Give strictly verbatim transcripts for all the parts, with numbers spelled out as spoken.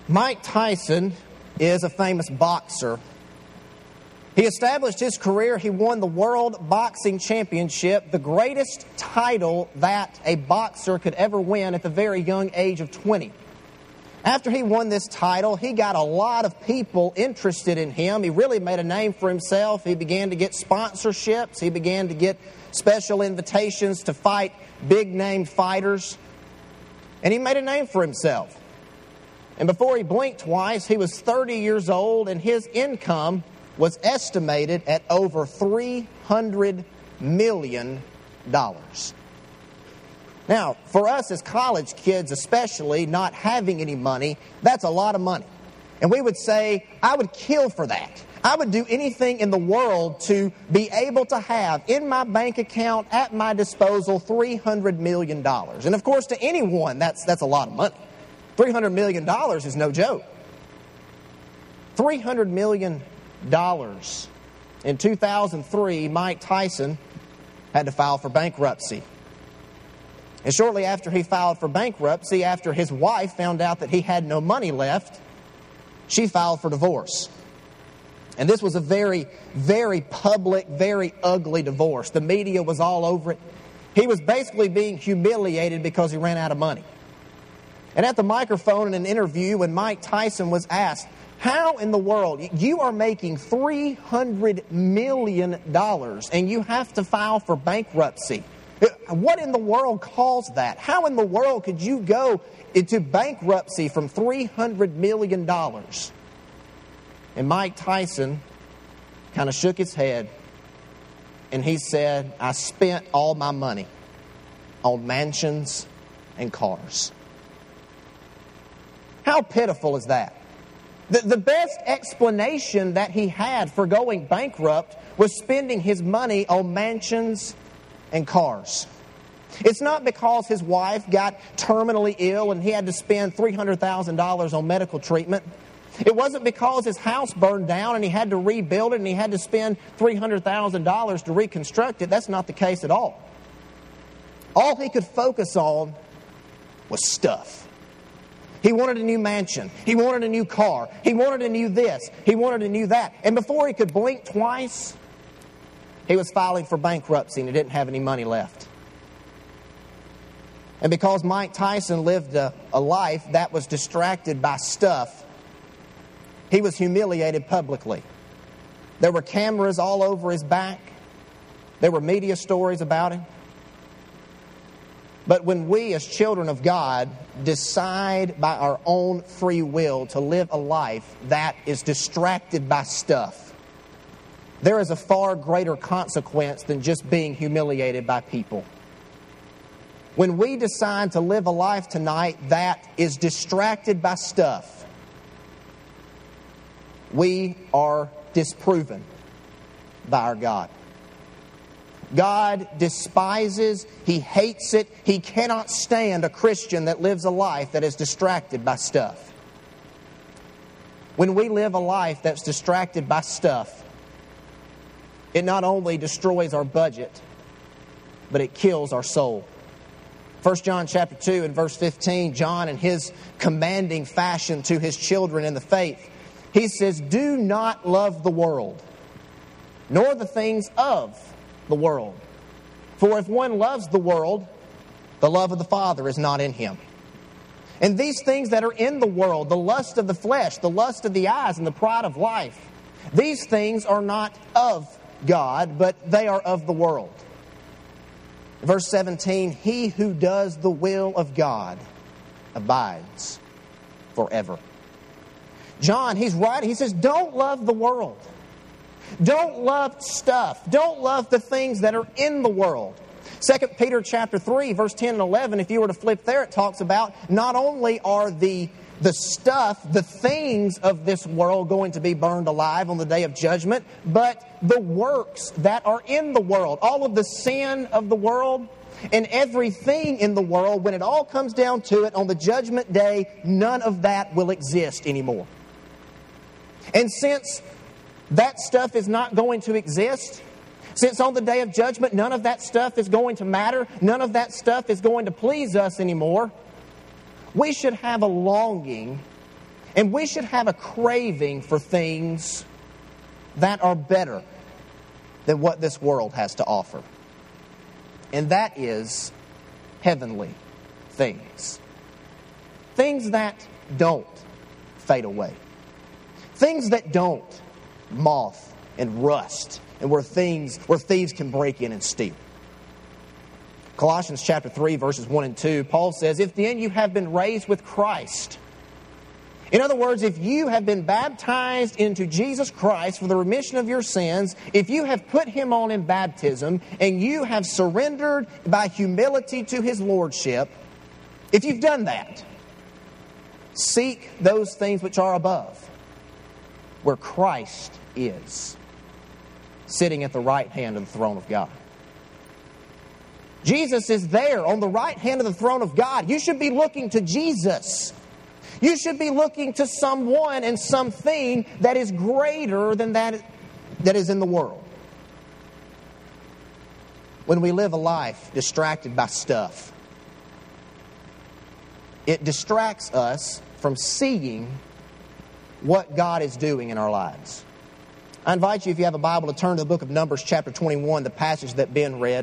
Mike Tyson is a famous boxer. He established his career. He won the World Boxing Championship, the greatest title that a boxer could ever win at the very young age of twenty. After he won this title, he got a lot of people interested in him. He really made a name for himself. He began to get sponsorships. He began to get special invitations to fight big-name fighters. And he made a name for himself. And before he blinked twice, he was thirty years old, and his income was estimated at over three hundred million dollars. Now, for us as college kids especially, not having any money, that's a lot of money. And we would say, I would kill for that. I would do anything in the world to be able to have in my bank account, at my disposal, three hundred million dollars. And of course, to anyone, that's, that's a lot of money. three hundred million dollars is no joke. three hundred million dollars. In two thousand three, Mike Tyson had to file for bankruptcy. And shortly after he filed for bankruptcy, after his wife found out that he had no money left, she filed for divorce. And this was a very, very public, very ugly divorce. The media was all over it. He was basically being humiliated because he ran out of money. And at the microphone in an interview, when Mike Tyson was asked, how in the world, you are making three hundred million dollars and you have to file for bankruptcy. What in the world caused that? How in the world could you go into bankruptcy from three hundred million dollars? And Mike Tyson kind of shook his head and he said, I spent all my money on mansions and cars. How pitiful is that? The, the best explanation that he had for going bankrupt was spending his money on mansions and cars. It's not because his wife got terminally ill and he had to spend three hundred thousand dollars on medical treatment. It wasn't because his house burned down and he had to rebuild it and he had to spend three hundred thousand dollars to reconstruct it. That's not the case at all. All he could focus on was stuff. He wanted a new mansion. He wanted a new car. He wanted a new this. He wanted a new that. And before he could blink twice, he was filing for bankruptcy and he didn't have any money left. And because Mike Tyson lived a, a life that was distracted by stuff, he was humiliated publicly. There were cameras all over his back. There were media stories about him. But when we as children of God decide by our own free will to live a life that is distracted by stuff, there is a far greater consequence than just being humiliated by people. When we decide to live a life tonight that is distracted by stuff, we are disproven by our God. God despises, He hates it, He cannot stand a Christian that lives a life that is distracted by stuff. When we live a life that's distracted by stuff, it not only destroys our budget, but it kills our soul. First John chapter two and verse fifteen, John in his commanding fashion to his children in the faith, he says, do not love the world, nor the things of the world. For if one loves the world, the love of the Father is not in him. And these things that are in the world, the lust of the flesh, the lust of the eyes, and the pride of life, these things are not of God, but they are of the world. Verse seventeen, he who does the will of God abides forever. John, he's writing, he says, don't love the world. Don't love stuff. Don't love the things that are in the world. Second Peter chapter three, verse ten and eleven, if you were to flip there, it talks about not only are the, the stuff, the things of this world going to be burned alive on the day of judgment, but the works that are in the world, all of the sin of the world and everything in the world, when it all comes down to it on the judgment day, none of that will exist anymore. And since that stuff is not going to exist, since on the day of judgment none of that stuff is going to matter, none of that stuff is going to please us anymore, we should have a longing And we should have a craving for things that are better than what this world has to offer. And that is heavenly things. Things that don't fade away. Things that don't moth and rust, and where things where thieves can break in and steal. Colossians chapter three, verses one and two, Paul says, "If then you have been raised with Christ." In other words, if you have been baptized into Jesus Christ for the remission of your sins, if you have put Him on in baptism, and you have surrendered by humility to His Lordship, if you've done that, seek those things which are above, where Christ is, sitting at the right hand of the throne of God. Jesus is there on the right hand of the throne of God. You should be looking to Jesus. You should be looking to someone and something that is greater than that that is in the world. When we live a life distracted by stuff, it distracts us from seeing what God is doing in our lives. I invite you, if you have a Bible, to turn to the book of Numbers chapter twenty-one, the passage that Ben read.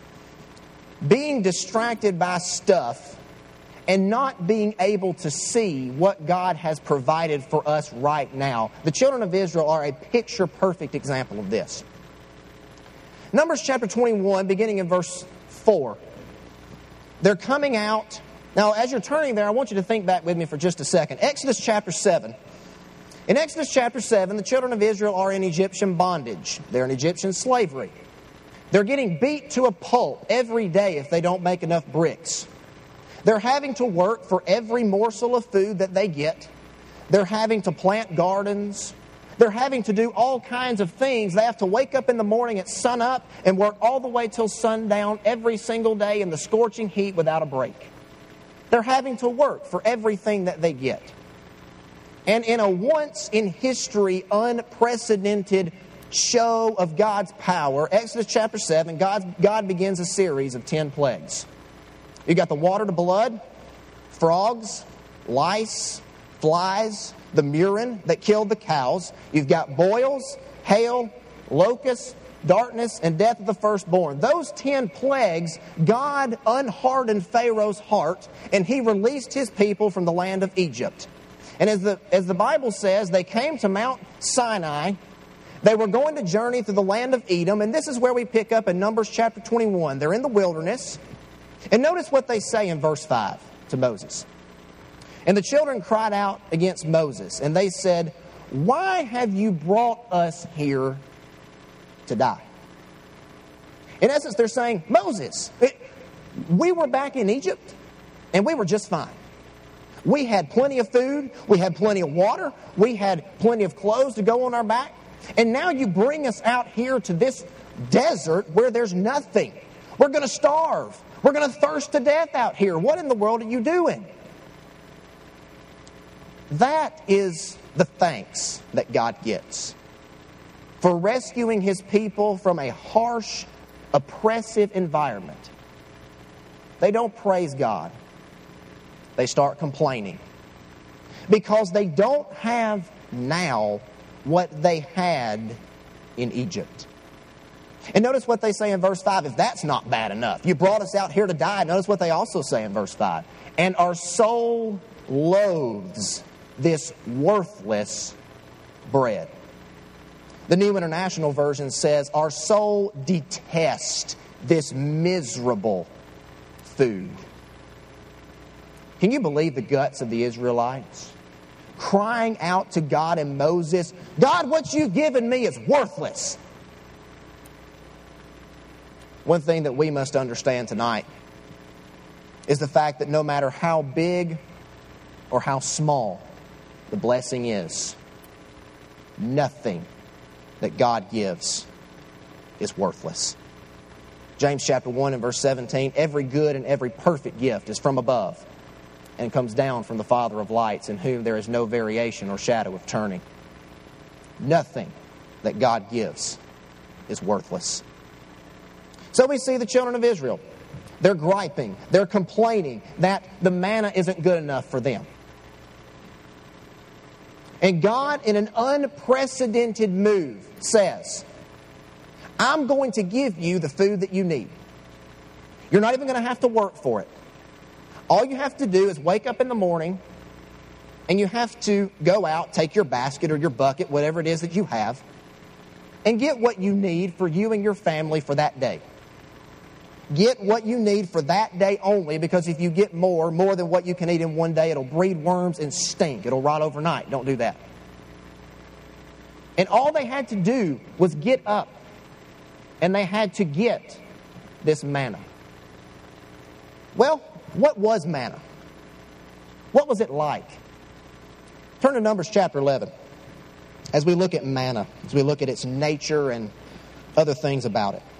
Being distracted by stuff and not being able to see what God has provided for us right now. The children of Israel are a picture-perfect example of this. Numbers chapter twenty-one, beginning in verse four. They're coming out. Now, as you're turning there, I want you to think back with me for just a second. Exodus chapter seven. In Exodus chapter seven, the children of Israel are in Egyptian bondage. They're in Egyptian slavery. They're getting beat to a pulp every day if they don't make enough bricks. They're having to work for every morsel of food that they get. They're having to plant gardens. They're having to do all kinds of things. They have to wake up in the morning at sunup and work all the way till sundown every single day in the scorching heat without a break. They're having to work for everything that they get. And in a once-in-history, unprecedented show of God's power, Exodus chapter seven, God, God begins a series of ten plagues. You got the water to blood, frogs, lice, flies, the murrain that killed the cows. You've got boils, hail, locusts, darkness, and death of the firstborn. Those ten plagues, God unhardened Pharaoh's heart, and he released his people from the land of Egypt. And as the, as the Bible says, they came to Mount Sinai. They were going to journey through the land of Edom, and this is where we pick up in Numbers chapter twenty-one. They're in the wilderness. And notice what they say in verse five to Moses. And the children cried out against Moses, and they said, "Why have you brought us here to die?" In essence, they're saying, Moses, we were back in Egypt, and we were just fine. We had plenty of food, we had plenty of water, we had plenty of clothes to go on our back, and now you bring us out here to this desert where there's nothing. We're going to starve. We're going to thirst to death out here. What in the world are you doing? That is the thanks that God gets for rescuing His people from a harsh, oppressive environment. They don't praise God. They start complaining because they don't have now what they had in Egypt. And notice what they say in verse five, if that's not bad enough. You brought us out here to die. Notice what they also say in verse five. And our soul loathes this worthless bread. The New International Version says, our soul detests this miserable food. Can you believe the guts of the Israelites? Crying out to God and Moses, God, what you've given me is worthless. One thing that we must understand tonight is the fact that no matter how big or how small the blessing is, nothing that God gives is worthless. James chapter one and verse seventeen, every good and every perfect gift is from above and comes down from the Father of lights, in whom there is no variation or shadow of turning. Nothing that God gives is worthless. So we see the children of Israel. They're griping. They're complaining that the manna isn't good enough for them. And God, in an unprecedented move, says, I'm going to give you the food that you need. You're not even going to have to work for it. All you have to do is wake up in the morning and you have to go out, take your basket or your bucket, whatever it is that you have, and get what you need for you and your family for that day. Get what you need for that day only, because if you get more, more than what you can eat in one day, it'll breed worms and stink. It'll rot overnight. Don't do that. And all they had to do was get up, and they had to get this manna. Well, what was manna? What was it like? Turn to Numbers chapter eleven. As we look at manna, as we look at its nature and other things about it.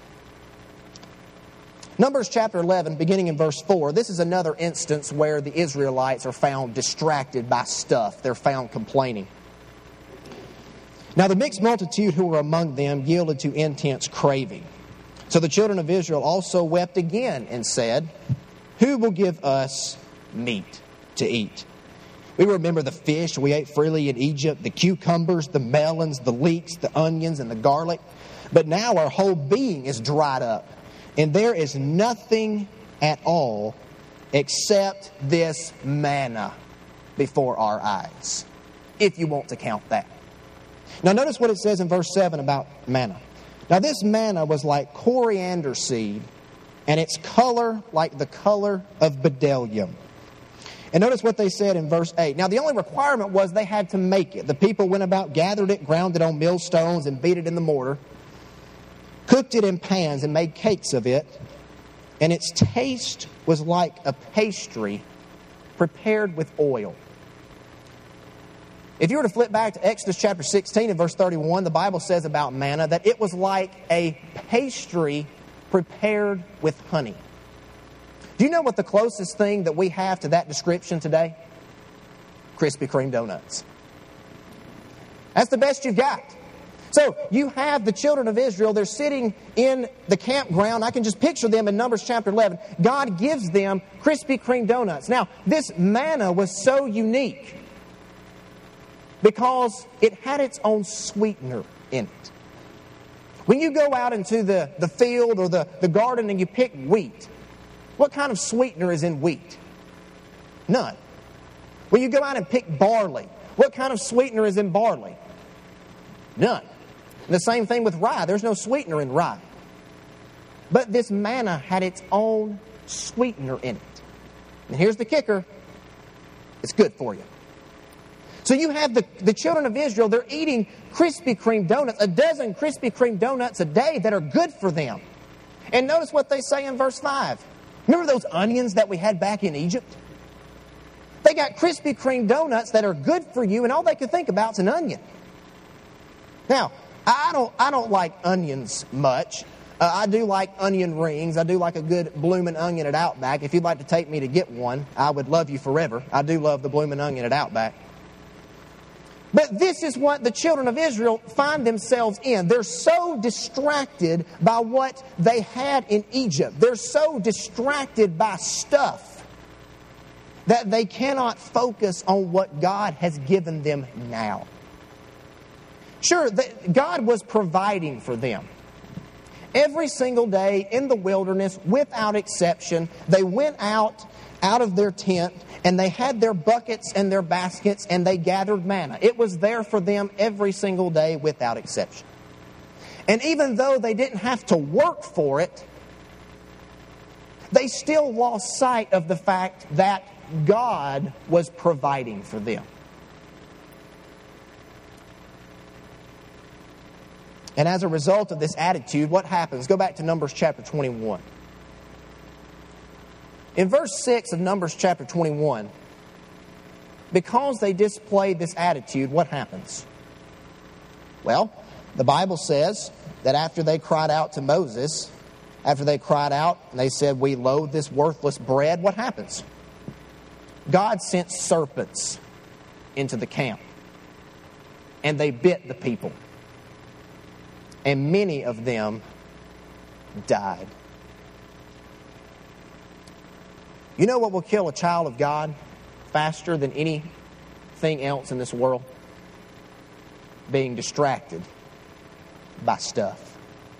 Numbers chapter eleven, beginning in verse four, this is another instance where the Israelites are found distracted by stuff. They're found complaining. Now the mixed multitude who were among them yielded to intense craving. So the children of Israel also wept again and said, who will give us meat to eat? We remember the fish we ate freely in Egypt, the cucumbers, the melons, the leeks, the onions, and the garlic. But now our whole being is dried up, and there is nothing at all except this manna before our eyes, if you want to count that. Now notice what it says in verse seven about manna. Now this manna was like coriander seed, and its color like the color of bdellium. And notice what they said in verse eight. Now the only requirement was they had to make it. The people went about, gathered it, ground it on millstones, and beat it in the mortar, cooked it in pans, and made cakes of it. And its taste was like a pastry prepared with oil. If you were to flip back to Exodus chapter sixteen and verse thirty-one, the Bible says about manna that it was like a pastry prepared with honey. Do you know what the closest thing that we have to that description today? Krispy Kreme donuts. That's the best you've got. So you have the children of Israel. They're sitting in the campground. I can just picture them in Numbers chapter eleven. God gives them Krispy Kreme donuts. Now, this manna was so unique because it had its own sweetener in it. When you go out into the, the field or the, the garden and you pick wheat, what kind of sweetener is in wheat? None. When you go out and pick barley, what kind of sweetener is in barley? None. And the same thing with rye. There's no sweetener in rye. But this manna had its own sweetener in it. And here's the kicker. It's good for you. So you have the, the children of Israel, they're eating Krispy Kreme donuts, a dozen Krispy Kreme donuts a day that are good for them. And notice what they say in verse five. Remember those onions that we had back in Egypt? They got Krispy Kreme donuts that are good for you, and all they could think about is an onion. Now, I don't, I don't like onions much. Uh, I do like onion rings. I do like a good bloomin' onion at Outback. If you'd like to take me to get one, I would love you forever. I do love the bloomin' onion at Outback. But this is what the children of Israel find themselves in. They're so distracted by what they had in Egypt. They're so distracted by stuff that they cannot focus on what God has given them now. Sure, God was providing for them. Every single day in the wilderness, without exception, they went out out of their tent, and they had their buckets and their baskets, and they gathered manna. It was there for them every single day without exception. And even though they didn't have to work for it, they still lost sight of the fact that God was providing for them. And as a result of this attitude, what happens? Go back to Numbers chapter twenty-one. In verse six of Numbers chapter twenty-one, because they displayed this attitude, what happens? Well, the Bible says that after they cried out to Moses, after they cried out and they said, we loathe this worthless bread, what happens? God sent serpents into the camp, and they bit the people, and many of them died. You know what will kill a child of God faster than anything else in this world? being distracted by stuff.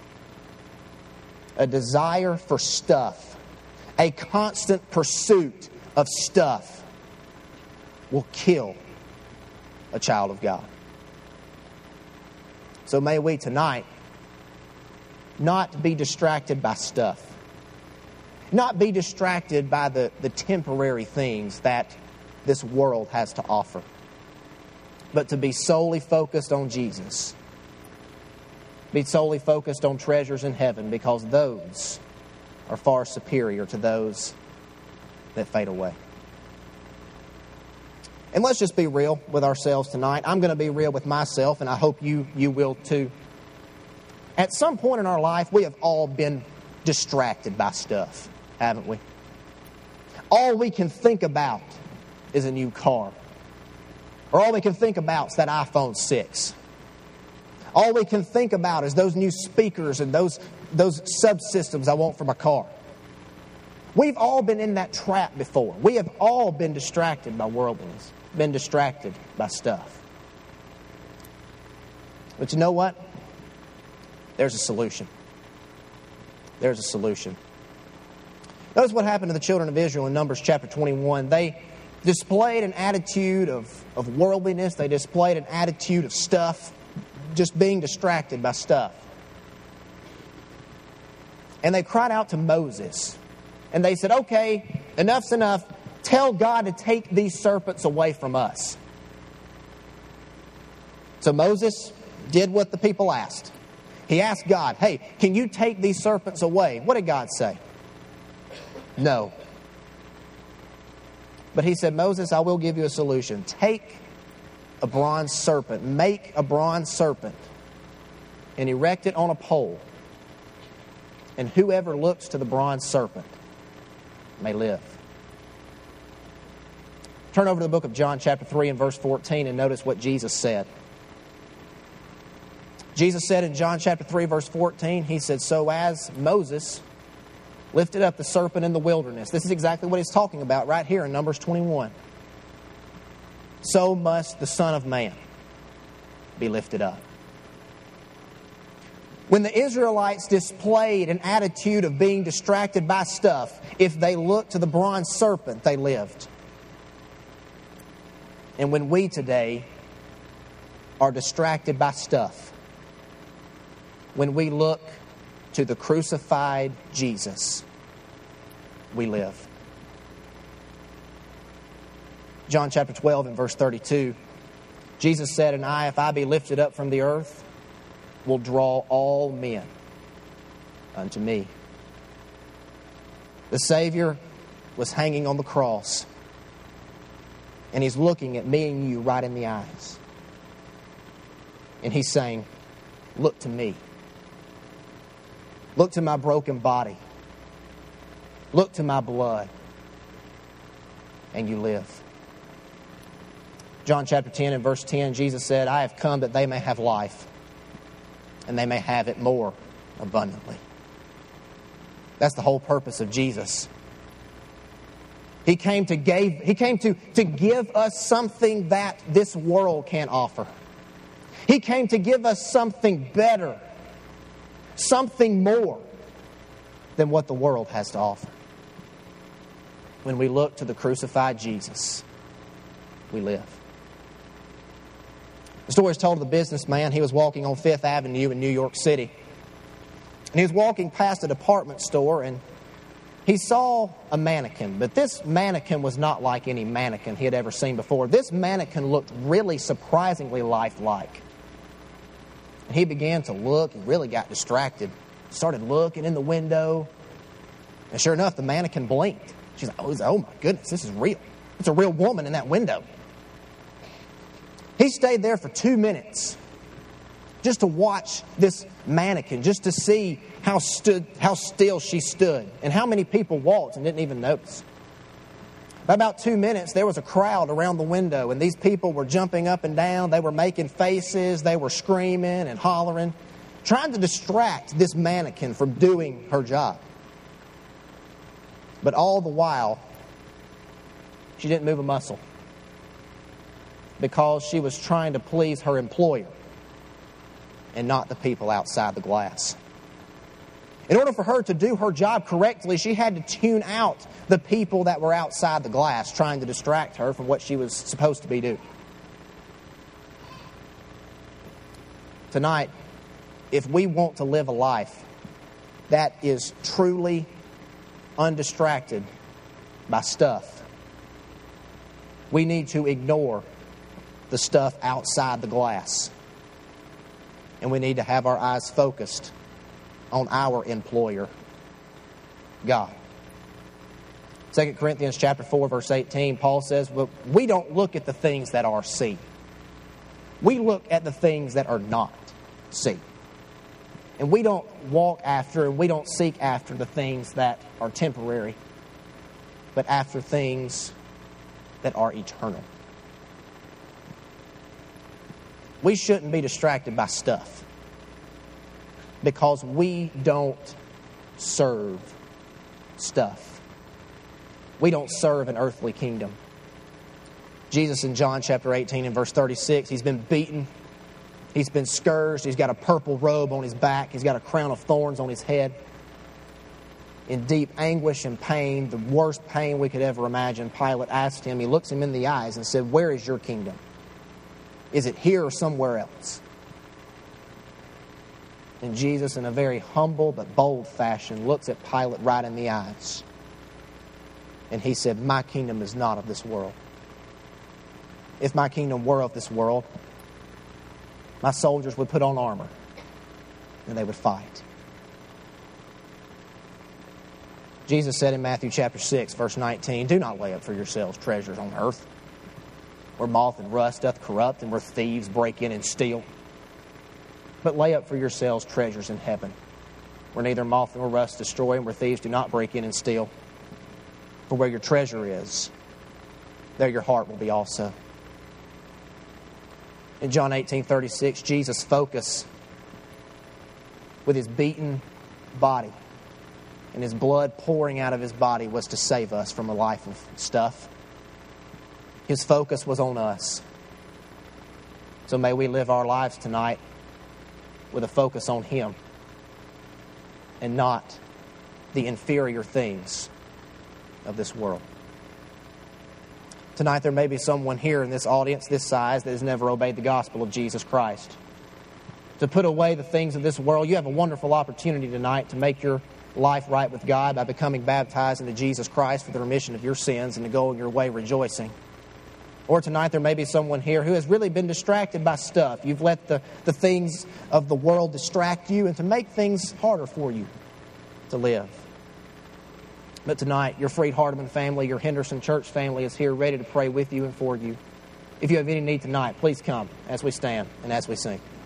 A desire for stuff, a constant pursuit of stuff will kill a child of God. So may we tonight not be distracted by stuff. Not be distracted by the, the temporary things that this world has to offer. But to be solely focused on Jesus. Be solely focused on treasures in heaven, because those are far superior to those that fade away. And let's just be real with ourselves tonight. I'm going to be real with myself, and I hope you, you will too. At some point in our life, we have all been distracted by stuff, haven't we? All we can think about is a new car. Or all we can think about is that iPhone six. All we can think about is those new speakers and those, those subsystems I want for my car. We've all been in that trap before. We have all been distracted by worldliness, been distracted by stuff. But you know what? There's a solution. There's a solution. Notice what happened to the children of Israel in Numbers chapter twenty-one. They displayed an attitude of, of worldliness. They displayed an attitude of stuff, just being distracted by stuff. And they cried out to Moses. And they said, okay, enough's enough. Tell God to take these serpents away from us. So Moses did what the people asked. He asked God, hey, can you take these serpents away? What did God say? No. But he said, Moses, I will give you a solution. Take a bronze serpent, make a bronze serpent, and erect it on a pole. And whoever looks to the bronze serpent may live. Turn over to the book of John chapter three and verse fourteen and notice what Jesus said. Jesus said in John chapter three verse fourteen, he said, so as Moses lifted up the serpent in the wilderness. This is exactly what he's talking about right here in Numbers twenty-one. So must the Son of Man be lifted up. When the Israelites displayed an attitude of being distracted by stuff, if they looked to the bronze serpent, they lived. And when we today are distracted by stuff, when we look to the crucified Jesus, we live. John chapter twelve and verse thirty-two, Jesus said, and I, if I be lifted up from the earth, will draw all men unto me. The Savior was hanging on the cross, and He's looking at me and you right in the eyes. And He's saying, look to me. Look to my broken body. Look to my blood. And you live. John chapter ten and verse ten, Jesus said, I have come that they may have life, and they may have it more abundantly. That's the whole purpose of Jesus. He came to gave, He came to, to give us something that this world can't offer. He came to give us something better, something more than what the world has to offer. When we look to the crucified Jesus, we live. The story is told of the businessman. He was walking on Fifth Avenue in New York City. And he was walking past a department store, and he saw a mannequin. But this mannequin was not like any mannequin he had ever seen before. This mannequin looked really surprisingly lifelike. And he began to look and really got distracted. Started looking in the window. And sure enough, the mannequin blinked. She's like, oh, oh my goodness, this is real. It's a real woman in that window. He stayed there for two minutes just to watch this mannequin, just to see how stood, how still she stood and how many people walked and didn't even notice. By about two minutes, there was a crowd around the window, and these people were jumping up and down. They were making faces. They were screaming and hollering, trying to distract this mannequin from doing her job. But all the while, she didn't move a muscle because she was trying to please her employer, and not the people outside the glass. In order for her to do her job correctly, she had to tune out the people that were outside the glass trying to distract her from what she was supposed to be doing. Tonight, if we want to live a life that is truly undistracted by stuff, we need to ignore the stuff outside the glass. And we need to have our eyes focused on our employer, God. Second Corinthians chapter four, verse eighteen, Paul says, well, we don't look at the things that are seen. We look at the things that are not seen. And we don't walk after and we don't seek after the things that are temporary, but after things that are eternal. We shouldn't be distracted by stuff, because we don't serve stuff. We don't serve an earthly kingdom. Jesus in John chapter eighteen and verse thirty-six, he's been beaten, he's been scourged, he's got a purple robe on his back, he's got a crown of thorns on his head. In deep anguish and pain, the worst pain we could ever imagine, Pilate asked him, he looks him in the eyes and said, "Where is your kingdom? Is it here or somewhere else?" And Jesus, in a very humble but bold fashion, looks at Pilate right in the eyes. And he said, "My kingdom is not of this world. If my kingdom were of this world, my soldiers would put on armor and they would fight." Jesus said in Matthew chapter six, verse nineteen, "Do not lay up for yourselves treasures on earth, where moth and rust doth corrupt, and where thieves break in and steal. But lay up for yourselves treasures in heaven, where neither moth nor rust destroy, and where thieves do not break in and steal. For where your treasure is, there your heart will be also." In John eighteen thirty-six, Jesus' focus with his beaten body and his blood pouring out of his body was to save us from a life of stuff. His focus was on us. So may we live our lives tonight with a focus on him and not the inferior things of this world. Tonight there may be someone here in this audience this size that has never obeyed the gospel of Jesus Christ. To put away the things of this world, you have a wonderful opportunity tonight to make your life right with God by becoming baptized into Jesus Christ for the remission of your sins and to go on your way rejoicing. Or tonight there may be someone here who has really been distracted by stuff. You've let the, the things of the world distract you and to make things harder for you to live. But tonight, your Freed Hardeman family, your Henderson Church family is here ready to pray with you and for you. If you have any need tonight, please come as we stand and as we sing.